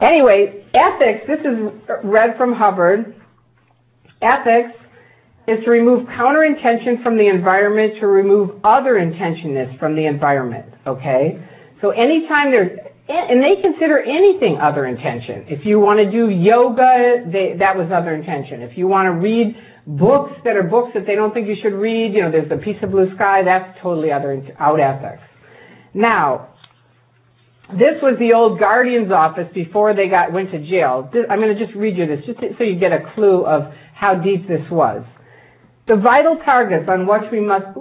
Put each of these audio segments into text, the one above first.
Anyway, ethics, this is read from Hubbard. Ethics is to remove counterintention from the environment to remove other intentionists from the environment, okay? So anytime there's, and they consider anything other intention. If you want to do yoga, that was other intention. If you want to read books that are books that they don't think you should read, you know, there's a piece of blue sky, that's totally out ethics. Now, this was the old Guardian's office before they went to jail. I'm going to just read you this, just so you get a clue of how deep this was. The vital targets on which we must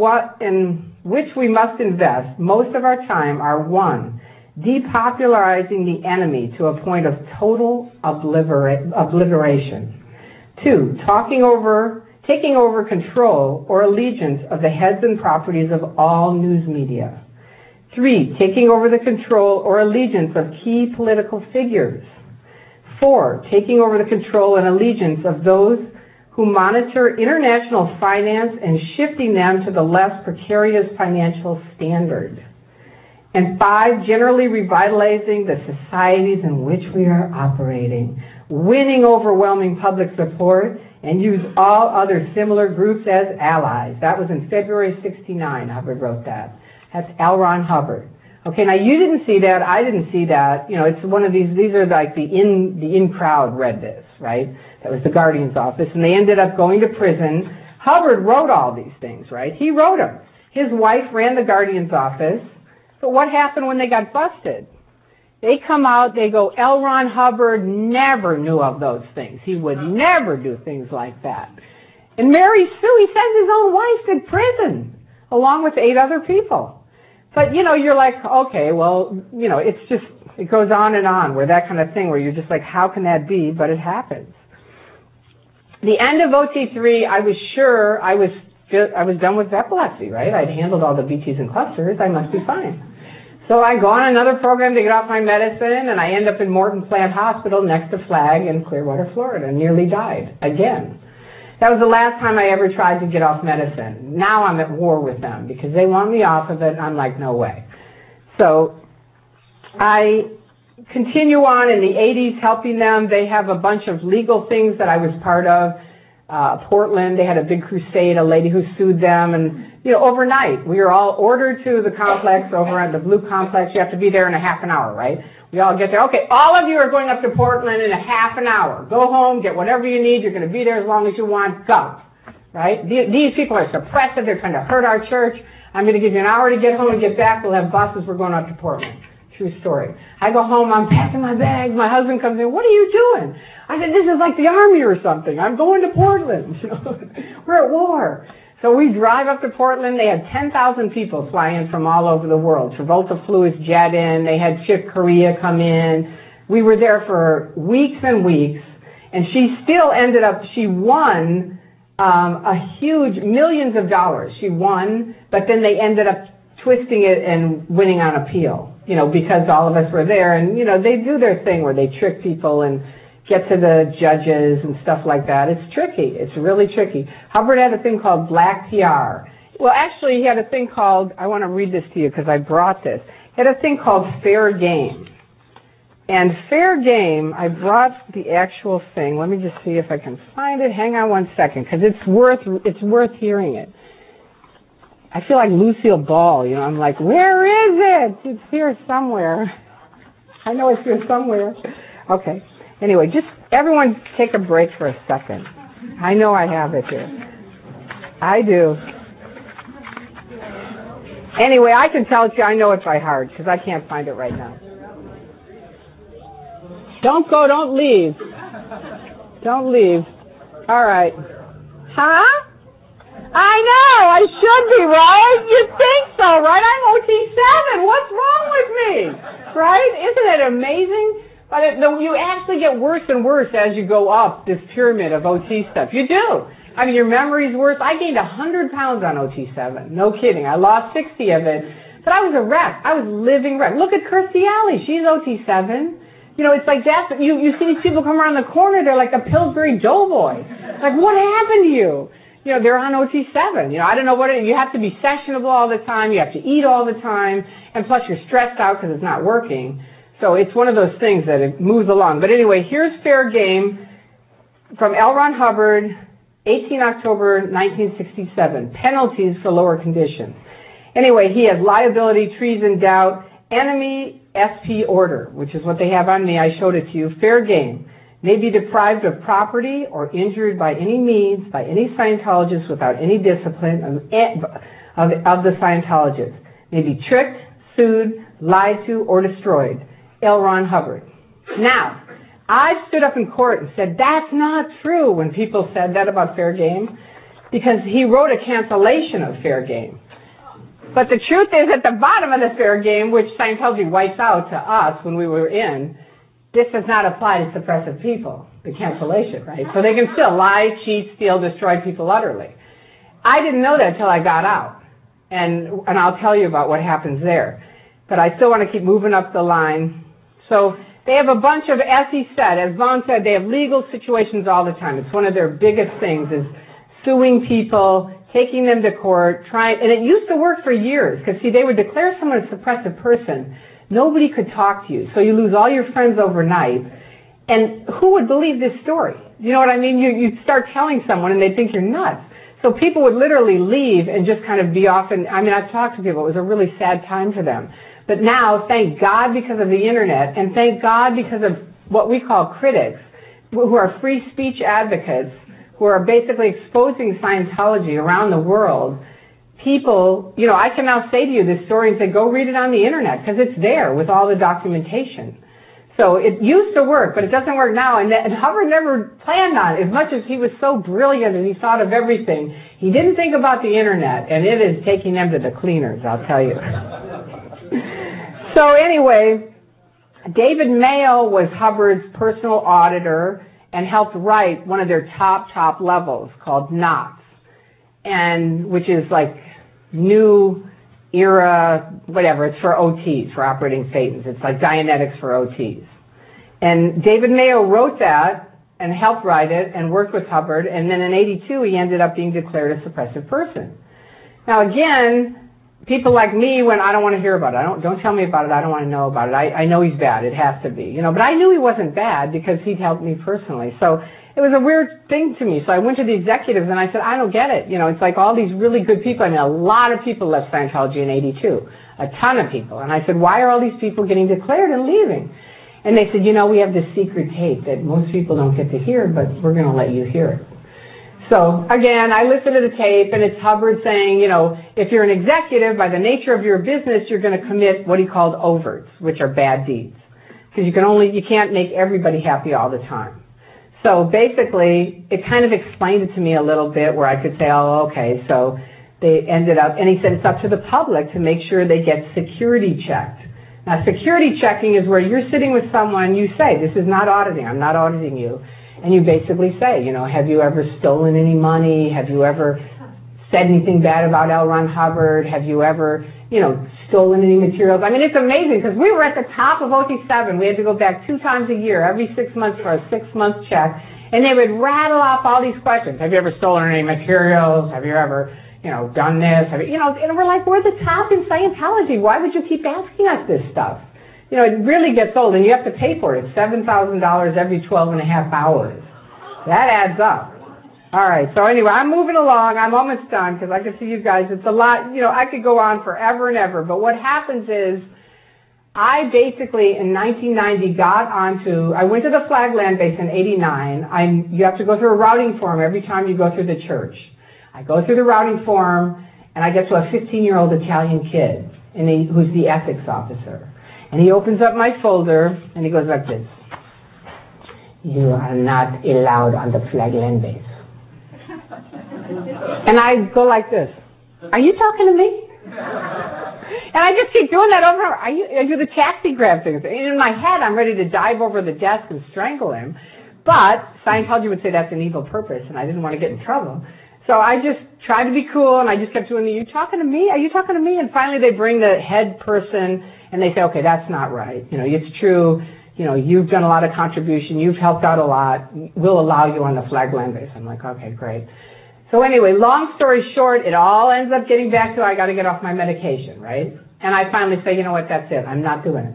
invest most of our time are: 1, depopularizing the enemy to a point of total obliteration; 2, taking over control or allegiance of the heads and properties of all news media; 3, taking over the control or allegiance of key political figures; 4, taking over the control and allegiance of those who monitor international finance and shifting them to the less precarious financial standard; and 5, generally revitalizing the societies in which we are operating, winning overwhelming public support, and use all other similar groups as allies. That was in February '69, Hubbard wrote that. That's L. Ron Hubbard. Okay, now you didn't see that, I didn't see that. You know, it's one of these are like the in crowd read this, right? That was the Guardian's office, and they ended up going to prison. Hubbard wrote all these things, right? He wrote them. His wife ran the Guardian's office. But what happened when they got busted? They come out, they go, L. Ron Hubbard never knew of those things. He would never do things like that. And Mary Sue, he says his own wife did prison, along with 8 other people. But, you know, you're like, okay, well, you know, it goes on and on, where that kind of thing, where you're just like, how can that be? But it happens. The end of OT3, I was sure I was done with epilepsy, right? I'd handled all the BTs and clusters. I must be fine. So I go on another program to get off my medicine, and I end up in Morton Plant Hospital next to Flag in Clearwater, Florida. Nearly died again. That was the last time I ever tried to get off medicine. Now I'm at war with them because they want me off of it. I'm like, no way. So I continue on in the 80s helping them. They have a bunch of legal things that I was part of. Portland, they had a big crusade, a lady who sued them, and, you know, overnight, we were all ordered to the complex over at the Blue Complex. You have to be there in a half an hour, right? We all get there. Okay, all of you are going up to Portland in a half an hour. Go home, get whatever you need. You're going to be there as long as you want. Go. Right? These people are suppressive. They're trying to hurt our church. I'm going to give you an hour to get home and get back. We'll have buses. We're going up to Portland. True story. I go home. I'm packing my bags. My husband comes in. What are you doing? I said, this is like the Army or something. I'm going to Portland. We're at war. So we drive up to Portland. They had 10,000 people fly in from all over the world. Travolta flew his jet in. They had Chick Corea come in. We were there for weeks and weeks. And she still ended up, she won a huge, millions of dollars. She won, but then they ended up twisting it and winning on appeal, you know, because all of us were there. And, you know, they do their thing where they trick people and get to the judges and stuff like that. It's tricky. It's really tricky. Hubbard had a thing called Black PR. Well, actually, he had a thing called, I want to read this to you because I brought this. He had a thing called Fair Game. And Fair Game, I brought the actual thing. Let me just see if I can find it. Hang on one second, because it's worth hearing it. I feel like Lucille Ball, you know. I'm like, where is it? It's here somewhere. I know it's here somewhere. Okay. Anyway, just everyone take a break for a second. I know I have it here. I do. Anyway, I can tell it to you. I know it by heart because I can't find it right now. Don't go. Don't leave. Don't leave. All right. Huh? I know. I should be, right? You think so, right? I'm OT7. What's wrong with me? Right? Isn't it amazing? But you actually get worse and worse as you go up this pyramid of OT stuff. You do. I mean, your memory's worse. I gained 100 pounds on OT7. No kidding. I lost 60 of it. But I was a wreck. I was living wreck. Look at Kirstie Alley. She's OT7. You know, it's like that. You see these people come around the corner. They're like a Pillsbury Doughboy. Like, what happened to you? You know, they're on OT7. You know, I don't know what you have to be sessionable all the time. You have to eat all the time. And plus, you're stressed out because it's not working. So it's one of those things that it moves along. But anyway, here's fair game from L. Ron Hubbard, 18 October 1967. Penalties for lower conditions. Anyway, he has liability, treason, doubt, enemy SP order, which is what they have on me. I showed it to you. Fair game. May be deprived of property or injured by any means by any Scientologist without any discipline of the Scientologist. May be tricked, sued, lied to, or destroyed. L. Ron Hubbard. Now, I stood up in court and said, that's not true when people said that about fair game, because he wrote a cancellation of fair game. But the truth is, at the bottom of the fair game, which Scientology wipes out to us when we were in, this does not apply to suppressive people, the cancellation, right? So they can still lie, cheat, steal, destroy people utterly. I didn't know that till I got out. And I'll tell you about what happens there. But I still want to keep moving up the line. So they have a bunch of, as he said, as Vaughn said, they have legal situations all the time. It's one of their biggest things is suing people, taking them to court, and it used to work for years, because see, they would declare someone a suppressive person. Nobody could talk to you, so you lose all your friends overnight. And who would believe this story? You know what I mean? You start telling someone and they think you're nuts. So people would literally leave and just kind of be off, and I mean, I've talked to people, it was a really sad time for them. But now, thank God because of the internet, and thank God because of what we call critics, who are free speech advocates, who are basically exposing Scientology around the world, people, you know, I can now say to you this story and say, go read it on the internet, because it's there with all the documentation. So it used to work, but it doesn't work now. And Hubbard never planned on it. As much as he was so brilliant and he thought of everything, he didn't think about the internet, and it is taking them to the cleaners, I'll tell you. So anyway, David Mayo was Hubbard's personal auditor and helped write one of their top levels called Knots, and which is like new era, whatever, it's for OTs, for operating Satans. It's like Dianetics for OTs. And David Mayo wrote that and helped write it and worked with Hubbard, and then in 82 he ended up being declared a suppressive person. Now again, people like me, when I don't want to hear about it, don't tell me about it, I don't want to know about it. I know he's bad, it has to be, you know, but I knew he wasn't bad because he'd helped me personally. So it was a weird thing to me. So I went to the executives and I said, I don't get it. You know, it's like all these really good people. I mean, a lot of people left Scientology in 82. A ton of people. And I said, why are all these people getting declared and leaving? And they said, you know, we have this secret tape that most people don't get to hear, but we're going to let you hear it. So again, I listened to the tape, and it's Hubbard saying, you know, if you're an executive, by the nature of your business, you're going to commit what he called overts, which are bad deeds. Because you can't make everybody happy all the time. So basically, it kind of explained it to me a little bit where I could say, oh, okay, so they ended up, and he said it's up to the public to make sure they get security checked. Now, security checking is where you're sitting with someone, you say, this is not auditing, I'm not auditing you. And you basically say, you know, have you ever stolen any money? Have you ever said anything bad about L. Ron Hubbard? Have you ever, you know, stolen any materials? I mean, it's amazing because we were at the top of OT7. We had to go back 2 times a year, every 6 months for a 6-month check. And they would rattle off all these questions. Have you ever stolen any materials? Have you ever, you know, done this? Have you know, and we're like, we're the top in Scientology. Why would you keep asking us this stuff? You know, it really gets old, and you have to pay for it. It's $7,000 every 12 and a half hours. That adds up. All right, so anyway, I'm moving along. I'm almost done because I can see you guys. It's a lot, you know, I could go on forever and ever, but what happens is I basically, in 1990, I went to the Flag Land Base in 89. You have to go through a routing form every time you go through the church. I go through the routing form, and I get to a 15-year-old Italian kid, who's the ethics officer. And he opens up my folder, and he goes like this. You are not allowed on the Flag Land Base. And I go like this. Are you talking to me? And I just keep doing that over and over. I do the taxi grab things. In my head, I'm ready to dive over the desk and strangle him. But Scientology would say that's an evil purpose, and I didn't want to get in trouble. So I just tried to be cool, and I just kept doing are you talking to me? Are you talking to me? And finally they bring the head person, and they say, okay, that's not right. You know, it's true. You know, you've done a lot of contribution. You've helped out a lot. We'll allow you on the Flag Land Base. I'm like, okay, great. So anyway, long story short, it all ends up getting back to I got to get off my medication, right? And I finally say, you know what, that's it. I'm not doing it.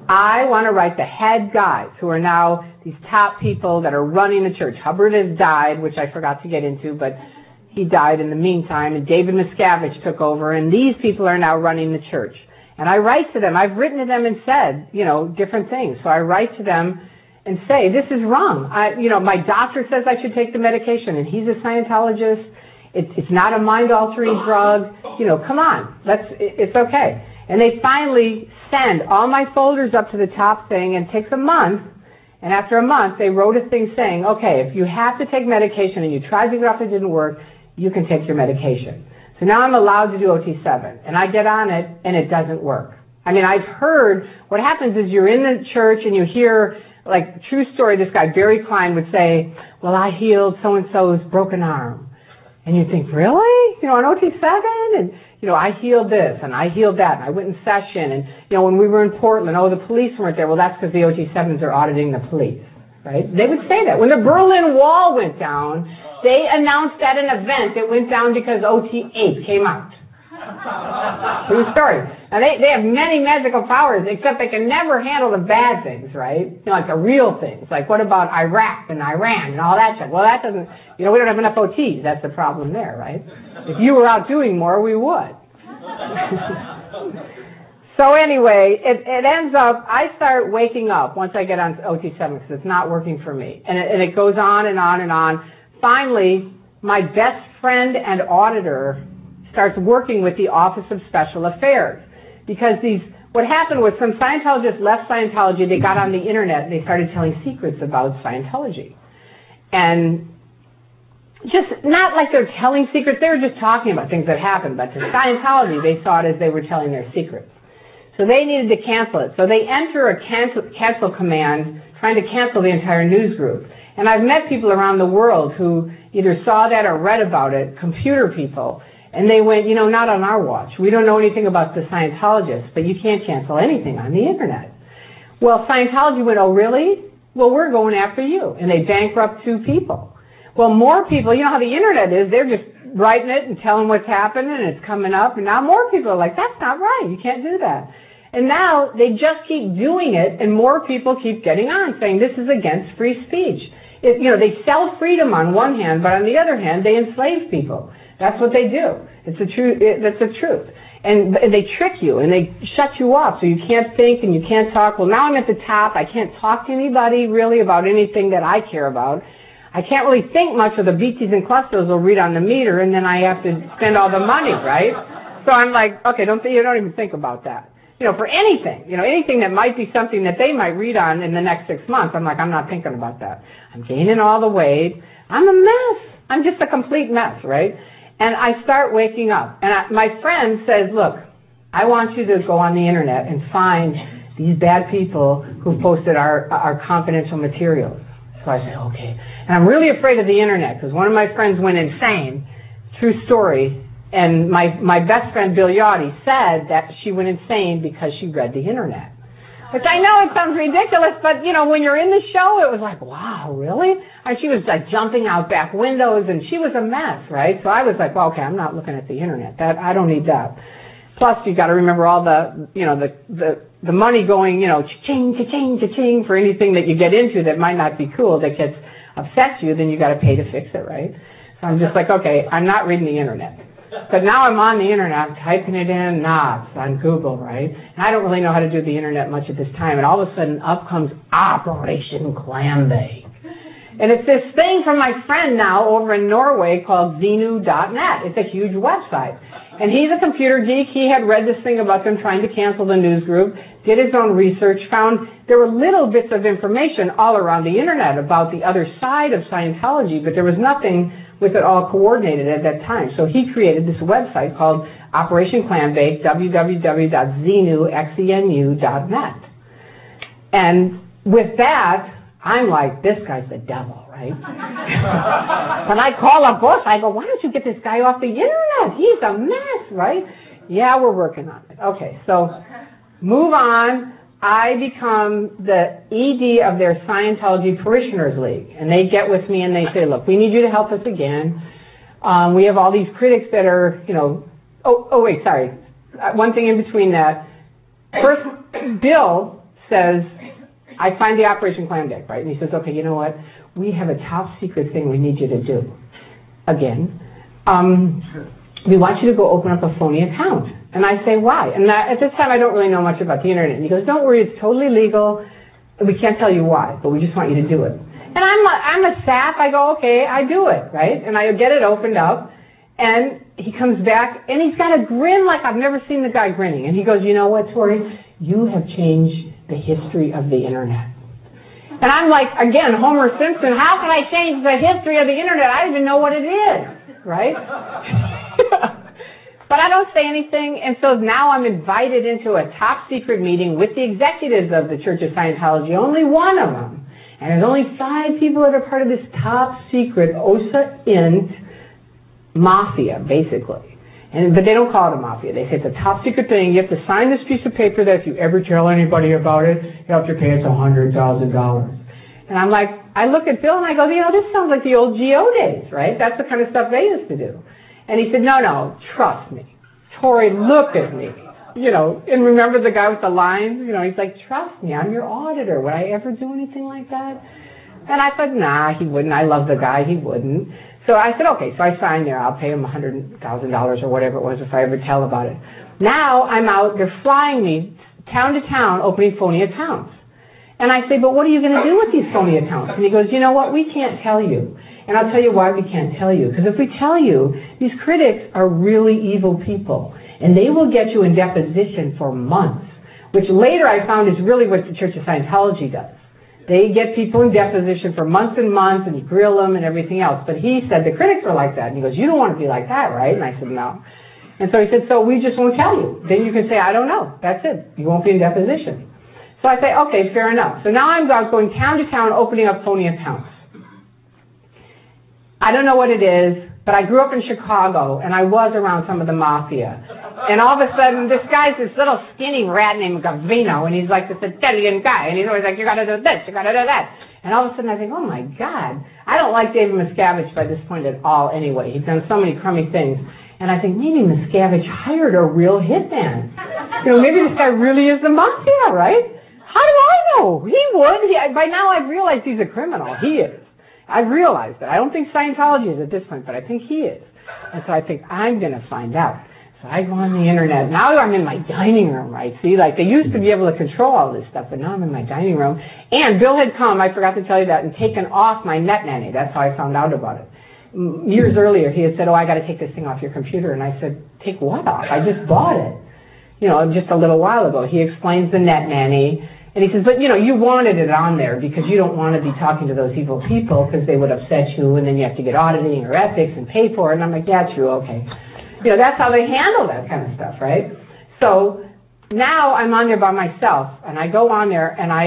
I want to write the head guys who are now these top people that are running the church. Hubbard has died, which I forgot to get into, but he died in the meantime, and David Miscavige took over, and these people are now running the church. And I write to them. I've written to them and said, different things. So I write to them and say, this is wrong. My doctor says I should take the medication, and he's a Scientologist. It's not a mind-altering drug. Come on. It's okay. And they finally send all my folders up to the top thing, and it takes a month. And after a month, they wrote a thing saying, okay, if you have to take medication and you tried to get off, it didn't work, you can take your medication. So now I'm allowed to do OT7. And I get on it, and it doesn't work. I mean, I've heard what happens is you're in the church and you hear, like, true story, this guy, Barry Klein, would say, well, I healed so-and-so's broken arm. And you think, really? On OT7? And, I healed this and I healed that. And I went in session. And, when we were in Portland, the police weren't there. Well, that's because the OT7s are auditing the police, right? They would say that. When the Berlin Wall went down, they announced at an event it went down because OT8 came out. True story. Now, they have many magical powers, except they can never handle the bad things, right? Like the real things. Like, what about Iraq and Iran and all that stuff? Well, that doesn't, we don't have enough OTs. That's the problem there, right? If you were out doing more, we would. So anyway, it ends up, I start waking up once I get on OT7 because it's not working for me. And it goes on and on and on. Finally, my best friend and auditor starts working with the Office of Special Affairs. Because what happened was some Scientologists left Scientology, they got on the internet, and they started telling secrets about Scientology. And just not like they're telling secrets, they were just talking about things that happened. But to Scientology, they saw it as they were telling their secrets. So they needed to cancel it. So they enter a cancel command trying to cancel the entire news group. And I've met people around the world who either saw that or read about it, computer people, and they went, not on our watch. We don't know anything about the Scientologists, but you can't cancel anything on the internet. Well, Scientology went, oh, really? Well, we're going after you. And they bankrupt 2 people. Well, more people, how the internet is, they're just writing it and telling what's happening, and it's coming up, and now more people are like, that's not right, you can't do that. And now they just keep doing it, and more people keep getting on, saying this is against free speech. They sell freedom on one hand, but on the other hand, they enslave people. That's what they do. That's the truth. And they trick you, and they shut you off, so you can't think and you can't talk. Well, now I'm at the top. I can't talk to anybody really about anything that I care about. I can't really think much of the BTs and clusters will read on the meter, and then I have to spend all the money, right? So I'm like, okay, you don't even think about that. For anything, anything that might be something that they might read on in the next 6 months, I'm like, I'm not thinking about that. I'm gaining all the weight. I'm a mess. I'm just a complete mess, right? And I start waking up. And my friend says, look, I want you to go on the internet and find these bad people who posted our confidential materials. So I said, okay. And I'm really afraid of the internet because one of my friends went insane. True story. And my best friend, Bill Yachty, said that she went insane because she read the internet. Which I know it sounds ridiculous, but, when you're in the show, it was like, wow, really? And she was, like, jumping out back windows, and she was a mess, right? So I was like, well, okay, I'm not looking at the internet. I don't need that. Plus, you got to remember all the money going, cha-ching, cha-ching, cha-ching for anything that you get into that might not be cool, that gets upsets you, then you got to pay to fix it, right? So I'm just like, okay, I'm not reading the internet. But now I'm on the internet, I'm typing it in, knots on Google, right? And I don't really know how to do the internet much at this time. And all of a sudden, up comes Operation Clambake. And it's this thing from my friend now over in Norway called Xenu.net. It's a huge website. And he's a computer geek. He had read this thing about them trying to cancel the news group, did his own research, found there were little bits of information all around the internet about the other side of Scientology, but there was nothing with it all coordinated at that time. So he created this website called Operation Clambake, www.xenu.net. And with that, I'm like, this guy's the devil, right? When I call up Bush, I go, why don't you get this guy off the internet? He's a mess, right? Yeah, we're working on it. Okay, so move on. I become the ED of their Scientology Parishioners League. And they get with me and they say, look, we need you to help us again. We have all these critics that are, One thing in between that. First, Bill says, I find the Operation Clam deck, right? And he says, okay, you know what? We have a top secret thing we need you to do. Again, we want you to go open up a phony account. And I say, why? And at this time, I don't really know much about the internet. And he goes, don't worry, it's totally legal. We can't tell you why, but we just want you to do it. And I'm a sap. I go, okay, I do it, right? And I get it opened up. And he comes back, and he's got a grin like I've never seen the guy grinning. And he goes, you know what, Tori? You have changed the history of the internet. And I'm like, again, Homer Simpson, how can I change the history of the internet? I don't even know what it is, right? But I don't say anything, and so now I'm invited into a top secret meeting with the executives of the Church of Scientology, only one of them. And there's only 5 people that are part of this top secret OSA Int mafia, basically. But they don't call it a mafia. They say it's a top secret thing. You have to sign this piece of paper that if you ever tell anybody about it, you have to pay us $100,000. And I'm like, I look at Bill and I go, you know, this sounds like the old GO days, right? That's the kind of stuff they used to do. And he said, no, trust me. Tori, look at me. You know, and remember the guy with the lines? You know, he's like, trust me, I'm your auditor. Would I ever do anything like that? And I said, nah, he wouldn't. I love the guy. He wouldn't. So I said, okay. So I signed there. I'll pay him $100,000 or whatever it was if I ever tell about it. Now I'm out. They're flying me town to town opening phony accounts. And I say, but what are you going to do with these phony accounts? And he goes, you know what? We can't tell you. And I'll tell you why we can't tell you. Because if we tell you, these critics are really evil people. And they will get you in deposition for months, which later I found is really what the Church of Scientology does. They get people in deposition for months and months and grill them and everything else. But he said the critics are like that. And he goes, you don't want to be like that, right? And I said, no. And so he said, so we just won't tell you. Then you can say, I don't know. That's it. You won't be in deposition. So I say, okay, fair enough. So now I'm going town to town opening up phony accounts. I don't know what it is, but I grew up in Chicago, and I was around some of the mafia. And all of a sudden, this guy's this little skinny rat named Gavino, and he's like this Italian guy, and he's always like, you gotta do this, you gotta do that. And all of a sudden I think, oh my God, I don't like David Miscavige by this point at all anyway. He's done so many crummy things. And I think, maybe Miscavige hired a real hitman. You know, maybe this guy really is the mafia, right? How do I know? He would. By now I've realized he's a criminal. He is. I've realized that. I don't think Scientology is at this point, but I think he is. And so I think, I'm going to find out. So I go on the internet. Now I'm in my dining room, right? See, like they used to be able to control all this stuff, but now I'm in my dining room. And Bill had come, I forgot to tell you that, and taken off my NetNanny. That's how I found out about it. Years earlier, he had said, oh, I got to take this thing off your computer. And I said, take what off? I just bought it. You know, just a little while ago. He explains the NetNanny. And he says, but, you know, you wanted it on there because you don't want to be talking to those evil people because they would upset you, and then you have to get auditing or ethics and pay for it. And I'm like, yeah, true, okay. You know, that's how they handle that kind of stuff, right? So now I'm on there by myself, and I go on there, and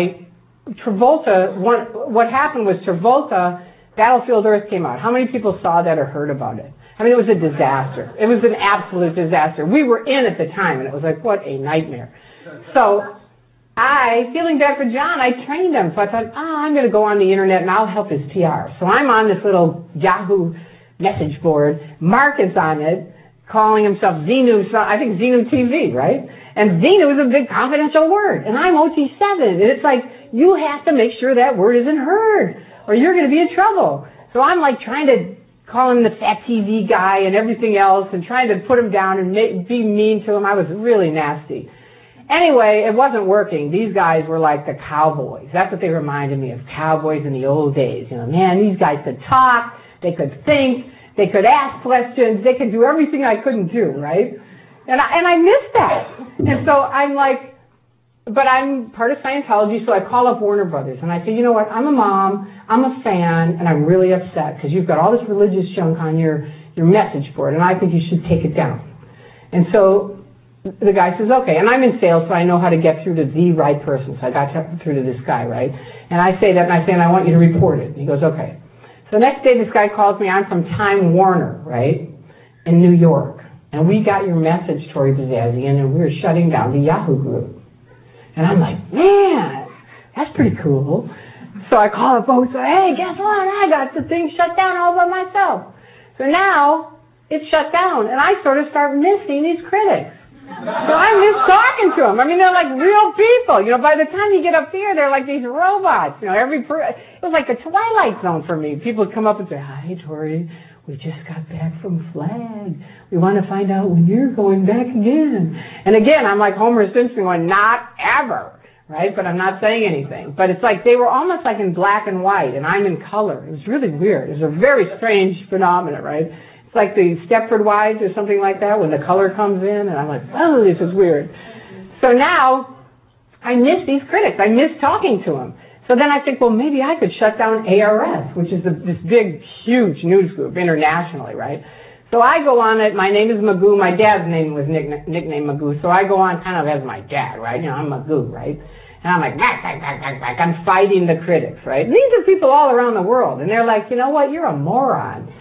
what happened was Travolta, Battlefield Earth came out. How many people saw that or heard about it? I mean, it was a disaster. It was an absolute disaster. We were in at the time, and it was like, what a nightmare. So feeling bad for John, I trained him. So I thought, I'm going to go on the internet and I'll help his PR. So I'm on this little Yahoo message board. Mark is on it, calling himself Xenu, I think Xenu TV, right? And Xenu is a big confidential word. And I'm OT7. And it's like, you have to make sure that word isn't heard or you're going to be in trouble. So I'm like trying to call him the fat TV guy and everything else and trying to put him down and be mean to him. I was really nasty. Anyway, it wasn't working. These guys were like the cowboys. That's what they reminded me of, cowboys in the old days. You know, man, these guys could talk, they could think, they could ask questions, they could do everything I couldn't do, right? And I missed that. And so I'm like, but I'm part of Scientology, so I call up Warner Brothers and I say, you know what, I'm a mom, I'm a fan, and I'm really upset because you've got all this religious junk on your message board, and I think you should take it down. And so the guy says, okay. And I'm in sales, so I know how to get through to the right person. So I got through to this guy, right? And I say that, and I say, and I want you to report it. And he goes, okay. So the next day, this guy calls me. I'm from Time Warner, right, in New York. And we got your message, Tori Bazazian, and we were shutting down the Yahoo group. And I'm like, man, that's pretty cool. So I call up both, so, hey, guess what? I got the thing shut down all by myself. So now it's shut down, and I sort of start missing these critics. So I miss talking to them. I mean, they're like real people. You know, by the time you get up there, they're like these robots. You know, it was like the Twilight Zone for me. People would come up and say, "Hi, Tori. We just got back from Flag. We want to find out when you're going back again." And again, I'm like Homer Simpson going, "Not ever." Right? But I'm not saying anything. But it's like they were almost like in black and white, and I'm in color. It was really weird. It was a very strange phenomenon, right? It's like the Stepford Wives or something like that when the color comes in, and I'm like, oh, this is weird. So now I miss these critics. I miss talking to them. So then I think, well, maybe I could shut down ARS, which is this big, huge news group internationally, right? So I go on it. My name is Magoo. My dad's name was nicknamed Magoo. So I go on kind of as my dad, right? You know, I'm Magoo, right? And I'm like, back. I'm fighting the critics, right? And these are people all around the world. And they're like, you know what? You're a moron. And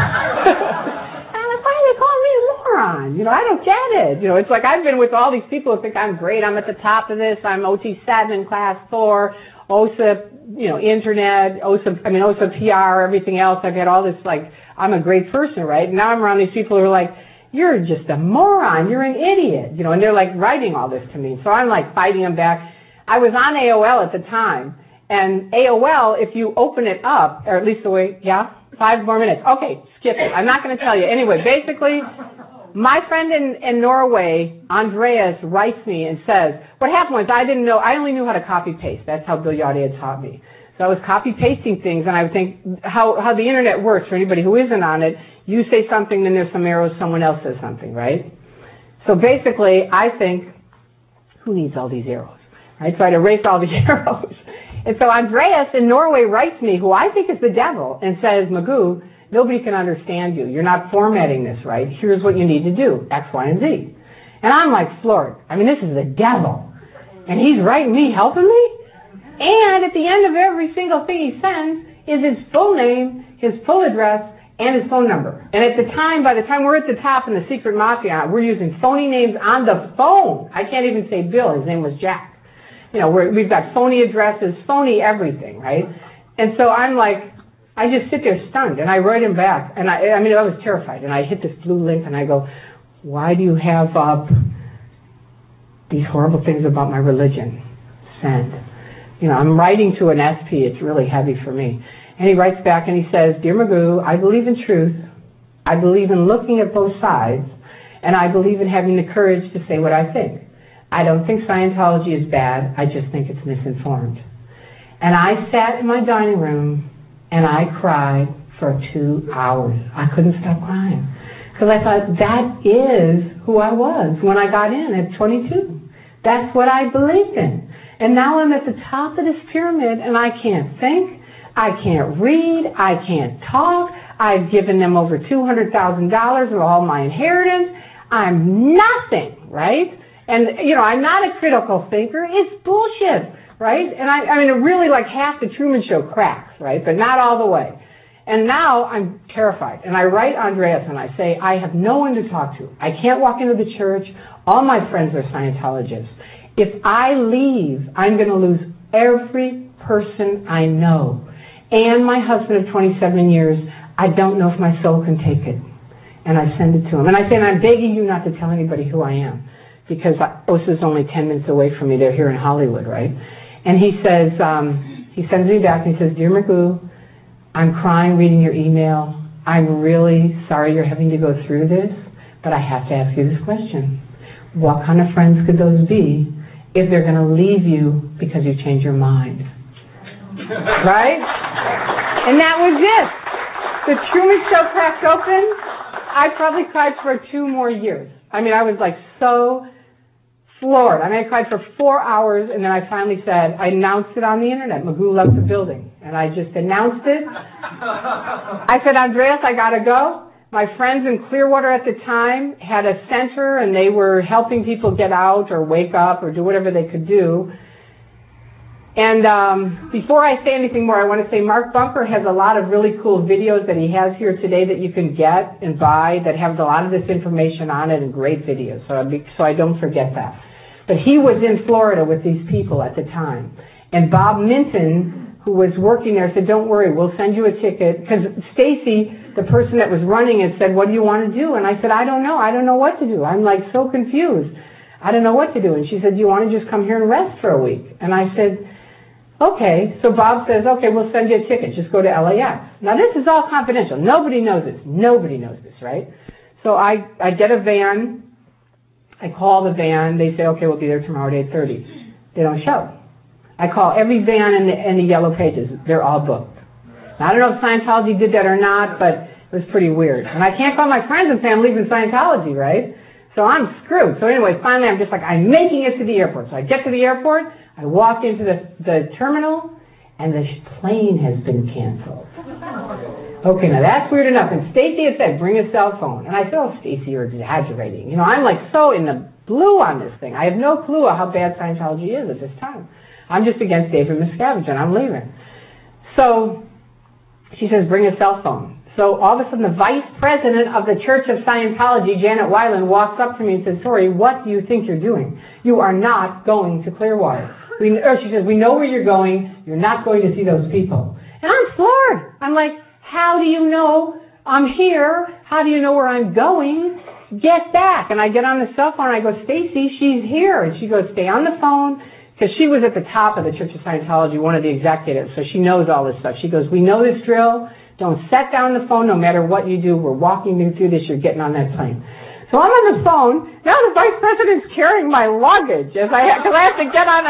I'm like, why do they call me a moron? You know, I don't get it. You know, it's like I've been with all these people who think I'm great. I'm at the top of this. I'm OT7, class 4, OSA, you know, internet, OSA PR, everything else. I've had all this, like, I'm a great person, right? And now I'm around these people who are like, you're just a moron. You're an idiot. You know, and they're like writing all this to me. So I'm like fighting them back. I was on AOL at the time, and AOL, if you open it up, or at least the way, 5 more minutes. Okay, skip it. I'm not going to tell you. Anyway, basically, my friend in Norway, Andreas, writes me and says, what happened was I only knew how to copy-paste. That's how Bill Yachty had taught me. So I was copy-pasting things, and I would think how the Internet works for anybody who isn't on it. You say something, then there's some arrows, someone else says something, right? So basically, I think, who needs all these arrows? Right, so I'd erase all the arrows. And so Andreas in Norway writes me, who I think is the devil, and says, Magoo, nobody can understand you. You're not formatting this right. Here's what you need to do, X, Y, and Z. And I'm like floored. I mean, this is the devil. And he's writing me, helping me? And at the end of every single thing he sends is his full name, his full address, and his phone number. And at the time, by the time we're at the top in the secret mafia, we're using phony names on the phone. I can't even say Bill. His name was Jack. You know, we've got phony addresses, phony everything, right? And so I'm like, I just sit there stunned, and I write him back. And I was terrified. And I hit this blue link, and I go, why do you have these horrible things about my religion? Send. You know, I'm writing to an SP. It's really heavy for me. And he writes back, and he says, Dear Magoo, I believe in truth. I believe in looking at both sides. And I believe in having the courage to say what I think. I don't think Scientology is bad. I just think it's misinformed. And I sat in my dining room and I cried for 2 hours. I couldn't stop crying. Because I thought, that is who I was when I got in at 22. That's what I believed in. And now I'm at the top of this pyramid and I can't think. I can't read. I can't talk. I've given them over $200,000 of all my inheritance. I'm nothing, right? And, you know, I'm not a critical thinker. It's bullshit, right? And I mean, it really like half the Truman Show cracks, right? But not all the way. And now I'm terrified. And I write Andreas and I say, I have no one to talk to. I can't walk into the church. All my friends are Scientologists. If I leave, I'm going to lose every person I know. And my husband of 27 years, I don't know if my soul can take it. And I send it to him. And I say, and I'm begging you not to tell anybody who I am. Because OSA is only 10 minutes away from me. They're here in Hollywood, right? And he says, he sends me back and he says, Dear Magoo, I'm crying reading your email. I'm really sorry you're having to go through this, but I have to ask you this question. What kind of friends could those be if they're going to leave you because you change your mind? Right? And that was it. The Truman Show cracked open. I probably cried for 2 more years. I mean, I was like so floored. I mean, I cried for 4 hours, and then I finally said, I announced it on the internet, Magoo left the building. And I just announced it. I said, Andreas, I gotta go. My friends in Clearwater at the time had a center, and they were helping people get out or wake up or do whatever they could do. And before I say anything more, I want to say Mark Bunker has a lot of really cool videos that he has here today that you can get and buy that have a lot of this information on it and great videos. So I don't forget that. But he was in Florida with these people at the time. And Bob Minton who was working there said, don't worry, we'll send you a ticket. Because Stacy, the person that was running it, said, what do you want to do? And I said, I don't know. I don't know what to do. I'm like so confused. I don't know what to do. And she said, do you want to just come here and rest for a week? And I said, okay. So Bob says, okay, we'll send you a ticket. Just go to LAX. Now this is all confidential. Nobody knows this. Nobody knows this, right? So I get a van. I call the van. They say, okay, we'll be there tomorrow at 8:30. They don't show. I call every van in the yellow pages. They're all booked. Now, I don't know if Scientology did that or not, but it was pretty weird. And I can't call my friends and say I'm leaving Scientology, right? So I'm screwed. So anyway, finally I'm just like, I'm making it to the airport. So I get to the airport, I walk into the terminal, and the plane has been canceled. Okay, now that's weird enough. And Stacy had said, bring a cell phone. And I said, oh, Stacy, you're exaggerating. You know, I'm like so in the blue on this thing. I have no clue how bad Scientology is at this time. I'm just against David Miscavige, and I'm leaving. So she says, bring a cell phone. So all of a sudden, the vice president of the Church of Scientology, Janet Weiland, walks up to me and says, Tori, what do you think you're doing? You are not going to Clearwater. She says, we know where you're going. You're not going to see those people. And I'm floored. I'm like, how do you know I'm here? How do you know where I'm going? Get back. And I get on the cell phone, and I go, Stacy, she's here. And she goes, stay on the phone. Because she was at the top of the Church of Scientology, one of the executives, so she knows all this stuff. She goes, we know this drill. Don't set down the phone no matter what you do. We're walking you through this. You're getting on that plane. So I'm on the phone. Now the vice president's carrying my luggage because I have to get on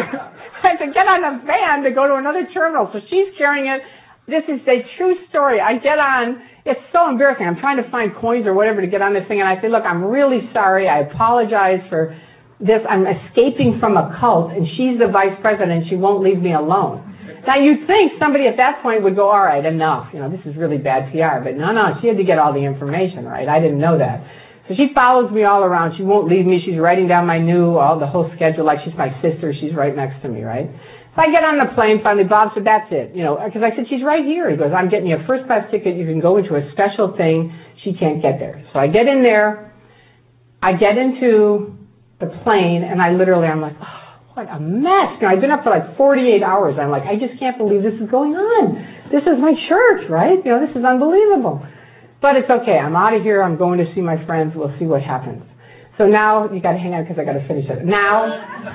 a van to go to another terminal. So she's carrying it. This is a true story. I get on. It's so embarrassing. I'm trying to find coins or whatever to get on this thing, and I say, look, I'm really sorry. I apologize for this. I'm escaping from a cult, and she's the vice president. She won't leave me alone. Now, you'd think somebody at that point would go, all right, enough. You know, this is really bad PR. But no, she had to get all the information, right? I didn't know that. So she follows me all around. She won't leave me. She's writing down the whole schedule like she's my sister. She's right next to me, right? So I get on the plane. Finally, Bob said, that's it. You know, because I said, she's right here. He goes, I'm getting you a first-class ticket. You can go into a special thing. She can't get there. So I get in there. I get into the plane, and I'm like, oh, what a mess. You know, I've been up for like 48 hours. I'm like, I just can't believe this is going on. This is my church, right? You know, this is unbelievable. But it's okay. I'm out of here. I'm going to see my friends. We'll see what happens. So now, you got to hang on because I got to finish it. Now,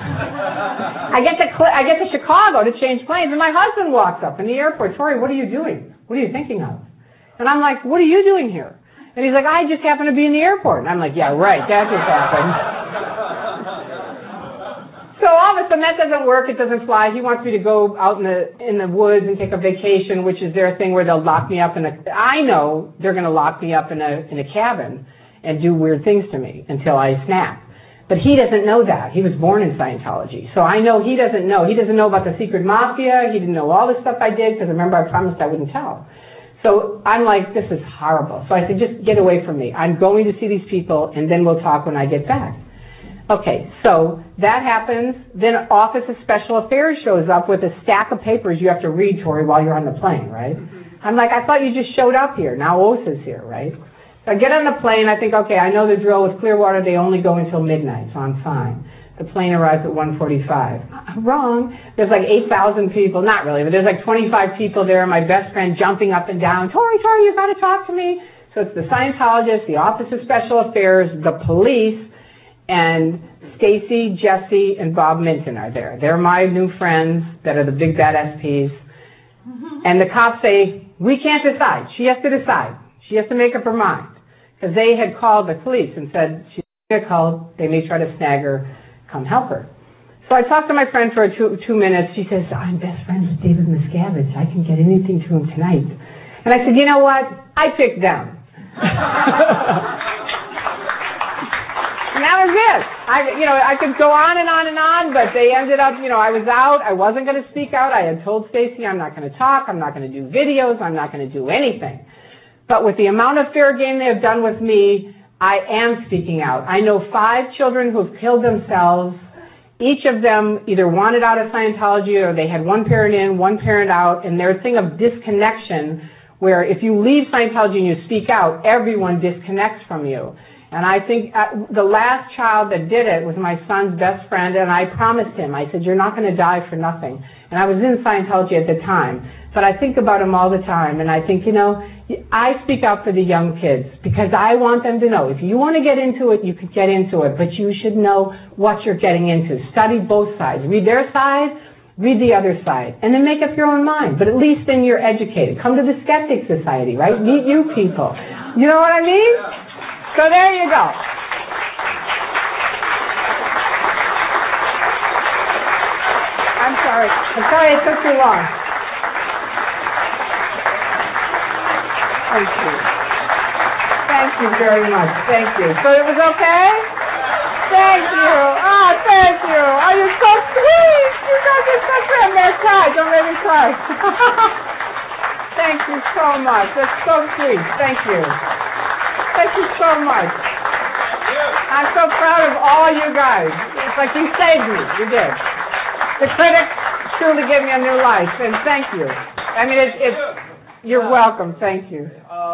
I get to Chicago to change planes, and my husband walks up in the airport. Tori, what are you doing? What are you thinking of? And I'm like, what are you doing here? And he's like, I just happen to be in the airport. And I'm like, yeah, right. That just happened. So all of a sudden that doesn't work. It doesn't fly. He wants me to go out in the woods and take a vacation, which is their thing where they'll lock me up I know they're going to lock me up in a cabin and do weird things to me until I snap. But he doesn't know that. He was born in Scientology. So I know he doesn't know. He doesn't know about the secret mafia. He didn't know all the stuff I did because remember I promised I wouldn't tell. So I'm like, this is horrible. So I said, just get away from me. I'm going to see these people and then we'll talk when I get back. Okay, so that happens. Then Office of Special Affairs shows up with a stack of papers you have to read, Tori, while you're on the plane, right? I'm like, I thought you just showed up here. Now OSA's here, right? So I get on the plane. I think, okay, I know the drill with Clearwater. They only go until midnight, so I'm fine. The plane arrives at 1:45. Wrong. There's like 8,000 people. Not really, but there's like 25 people there. My best friend jumping up and down. Tori, you've got to talk to me. So it's the Scientologists, the Office of Special Affairs, the police, and Stacy, Jesse, and Bob Minton are there. They're my new friends that are the big bad SPs. And the cops say, we can't decide. She has to decide. She has to make up her mind. Because they had called the police and said, she's going to get called. They may try to snag her. Come help her. So I talked to my friend for two minutes. She says, I'm best friends with David Miscavige. I can get anything to him tonight. And I said, you know what? I picked them. And that was it. I could go on and on and on, but they ended up, I was out. I wasn't going to speak out. I had told Stacy I'm not going to talk. I'm not going to do videos. I'm not going to do anything. But with the amount of fair game they have done with me, I am speaking out. I know 5 children who have killed themselves. Each of them either wanted out of Scientology or they had one parent in, one parent out, and their thing of disconnection where if you leave Scientology and you speak out, everyone disconnects from you. And I think the last child that did it was my son's best friend, and I promised him, I said, you're not going to die for nothing. And I was in Scientology at the time, but I think about him all the time, and I think, I speak out for the young kids because I want them to know if you want to get into it, you can get into it, but you should know what you're getting into. Study both sides. Read their side, read the other side, and then make up your own mind. But at least then you're educated. Come to the Skeptic Society, right? Meet you people. You know what I mean? So there you go. I'm sorry it took too long. Thank you. Thank you very much. Thank you. So it was okay? Thank you. Oh, thank you. Oh, you're so sweet. You guys are so sweet. I'm going to cry. Don't let me cry. Thank you so much. That's so sweet. Thank you. Thank you so much. I'm so proud of all you guys. It's like you saved me. You did. The critics truly gave me a new life, and thank you. I mean, you're welcome. Thank you.